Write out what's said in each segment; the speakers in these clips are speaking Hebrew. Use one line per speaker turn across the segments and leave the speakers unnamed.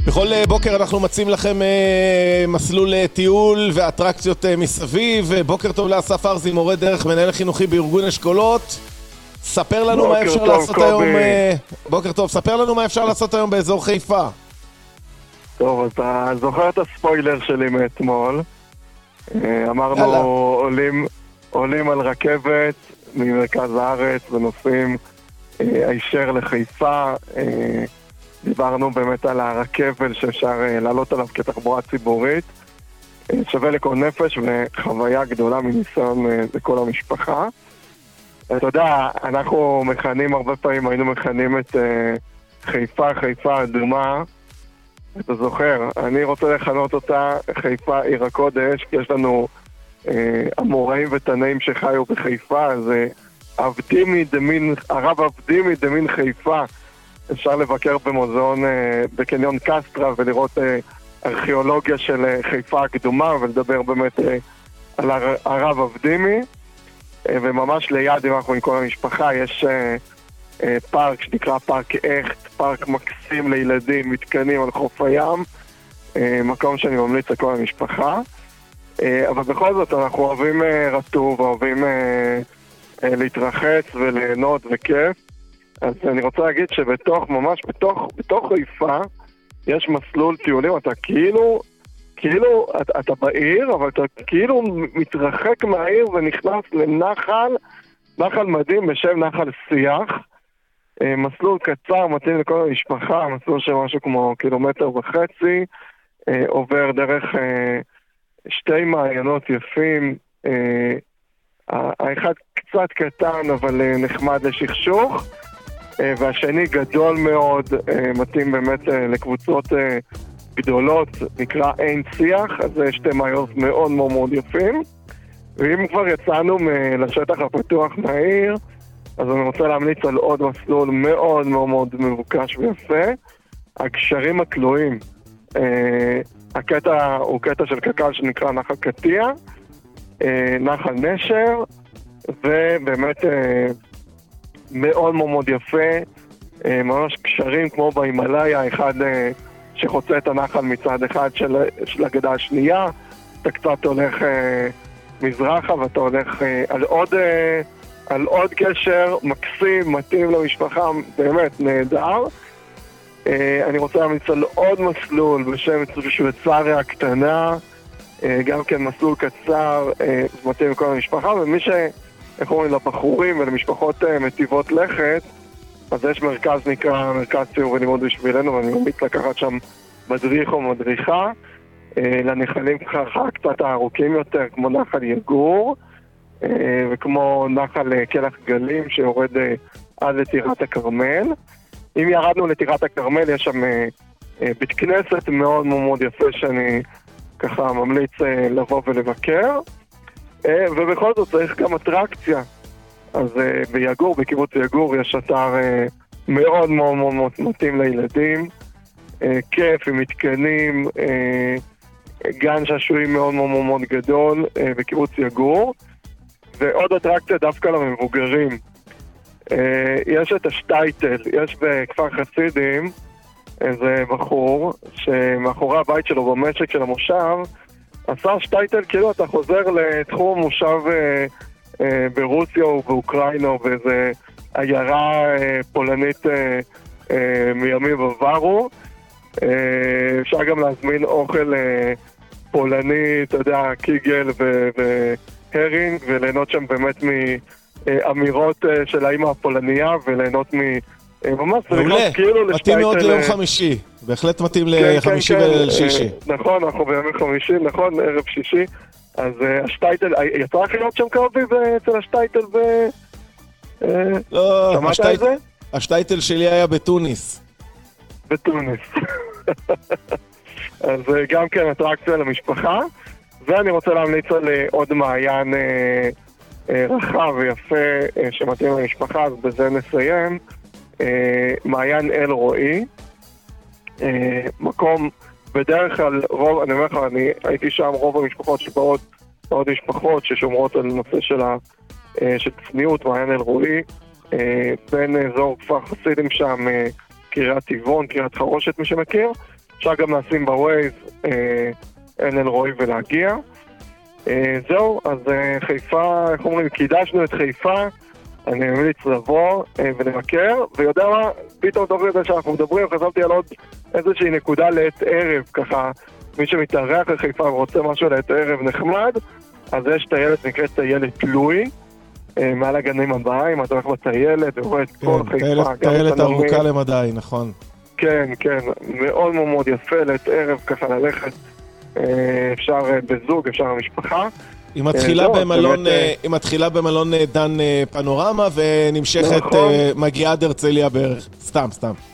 בכל בוקר אנחנו מציעים לכם מסלול טיול ואטרקציות מסביב. בוקר טוב לאסף ארזי, מורה דרך, מנהל חינוכי בארגון אשכולות. ספר לנו מה אפשר לעשות היום. בוקר טוב, ספר לנו מה אפשר לעשות היום באזור חיפה.
טוב, אתה זוכר את הספוילר שלי מאתמול. אמרנו עולים על רכבת ממרכז הארץ ונוסעים הישר לחיפה. דיברנו באמת על הרכבל שאפשר לעלות עליו כתחבורה ציבורית. שווה לכל נפש וחוויה גדולה מניסיון לכל המשפחה. אתה יודע, אנחנו מכנים הרבה פעמים, היינו מכנים את חיפה אדומה. אתה זוכר, אני רוצה לכנות אותה חיפה עיר הקודש, כי יש לנו אמוראים ותנאים שחיו בחיפה, אז הרב אבדימי דמין חיפה. אפשר לבקר במוזיאון בקניון קסטרה ולראות ארכיאולוגיה של חיפה הקדומה ולדבר באמת על הרב אבדימי. וממש ליד, אם אנחנו עם כל המשפחה, יש פארק שנקרא פארק אכט, פארק מקסים לילדים, מתקנים על חוף הים, מקום שאני ממליץ לכל המשפחה. אבל בכל זאת אנחנו אוהבים רטוב, אוהבים להתרחץ וליהנות וכיף. אז אני רוצה להגיד ממש בתוך חיפה יש מסלול טיולים, אתה כאילו אתה בעיר, אבל אתה כאילו מתרחק מהעיר ונכנס לנחל מדהים בשם נחל שיח. מסלול קצר, מתאים לכל המשפחה, מסלול של משהו כמו 1.5 קילומטר, עובר דרך שתי מעיינות יפים, האחד קצת קטן אבל נחמד לשכשוך, והשני גדול מאוד, מתאים באמת לקבוצות גדולות, נקרא עין שיח, אז זה שתי מעיינות מאוד מאוד מאוד יפים. ואם כבר יצאנו לשטח הפתוח מהעיר, אז אני רוצה להמליץ על עוד מסלול מאוד מאוד מאוד מבוקש ויפה, הגשרים הכלואים. הקטע הוא קטע של קק"ל שנקרא נחל קטיה, נחל נשר, ובאמת מאוד מאוד יפה, ממש גשרים כמו בהימאליה, אחד שחוצה את הנחל מצד אחד של הגדה השנייה, אתה קצת הולך מזרחה ואתה הולך על עוד גשר מקסים, מתאים למשפחה, באמת נהדר. אני רוצה להמליץ על עוד מסלול בשם שוויצריה הקטנה, גם כן מסלול קצר, מתאים לכל המשפחה, ומי איך אומרים, לבחורים ולמשפחות מטיבות לכת, אז יש מרכז נקרא מרכז ציור ולימוד בשבילנו, ואני ממליץ לקחת שם מדריך או מדריכה, לנחלים קצת הארוכים יותר, כמו נחל יגור, וכמו נחל כלח גלים שיורד עד לטירת הכרמל. אם ירדנו לטירת הכרמל, יש שם בית כנסת מאוד מאוד יפה שאני ככה ממליץ לבוא ולבקר. ובכל זאת צריך גם אטרקציה. אז ביגור, בקיבוץ יגור, יש אתר מאוד מאוד מאוד מתאים לילדים, כיף עם מתקנים, גן שעשועים מאוד מאוד מאוד גדול בקיבוץ יגור, ועוד אטרקציה דווקא למבוגרים. יש את השטייטל, יש בכפר חסידים איזה בחור שמאחורי הבית שלו במשק של המושב עשה שטייטל כאילו אתה חוזר לתחום המושב ברוסיה או באוקראינה או באיזה עיירה פולנית מימים עברו. אפשר גם להזמין אוכל פולני, אתה יודע, קיגל והרינג, וליהנות שם באמת מאמירות של האמא הפולניה, וליהנות ממש
מעולה, מתאים מאוד ליום חמישי, בהחלט מתאים לחמישי ולשישי.
נכון, אנחנו בימי חמישי, נכון, ערב שישי. אז השטייטל, יצא לך להיות שם קרבי אצל השטייטל
לא,
שמעת על זה?
השטייטל שלי היה בתוניס.
בתוניס. אז גם כן אטרקציה למשפחה, ואני רוצה להמליץ על עוד מעיין רחב ויפה שמתאים למשפחה, אז בזה נסיים. מעיין אל רועי, מקום בדרך כלל רוב, אני אומר לך, אני הייתי שם, רוב המשפחות שבאות, עוד משפחות ששומרות על נושא של צניעות, מעיין אל רועי, בין אזור כפר חסידים שם, קריית טבעון, קריית חרושת, מי שמכיר, אפשר גם לשים בווייז עין אלרועי ולהגיע. זהו, אז חיפה, איך אומרים, קידשנו את חיפה, אני ממליץ לבוא ולבקר, ויודע מה, פתאום תוך כדי שאנחנו מדברים, חשבתי על עוד איזושהי נקודה לעת ערב, ככה, מי שמתארח לחיפה ורוצה משהו לעת ערב נחמד, אז יש טיילת נקראת טיילת לואי, מעל הגנים הבאים, אתה הולך בטיילת, ורואה את כל חיפה.
טיילת ארוכה למדי, נכון.
כן, כן, מאוד מאוד יפה, לעת ערב ככה ללכת, אפשר בזוג, אפשר במשפחה.
היא מתחילה במלון דן פנורמה ונמשכת מגיעה עד הרצליה בערך. סתם.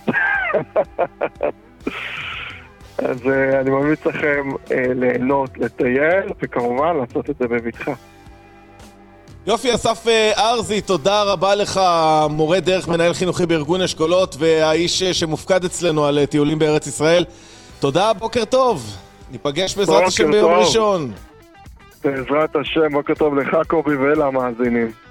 אז אני ממליץ לכם ליהנות, לטייל, וכמובן לעשות את זה בבטחה.
יופי, אסף ארזי, תודה רבה לך, מורה דרך, מנהל חינוכי בארגון אשכולות, והאיש שמופקד אצלנו על טיולים בארץ ישראל. תודה, בוקר טוב. ניפגש בעזרת השם ביום ראשון.
בעזרת השם, בוקר טוב לך קובי ולמאזינים.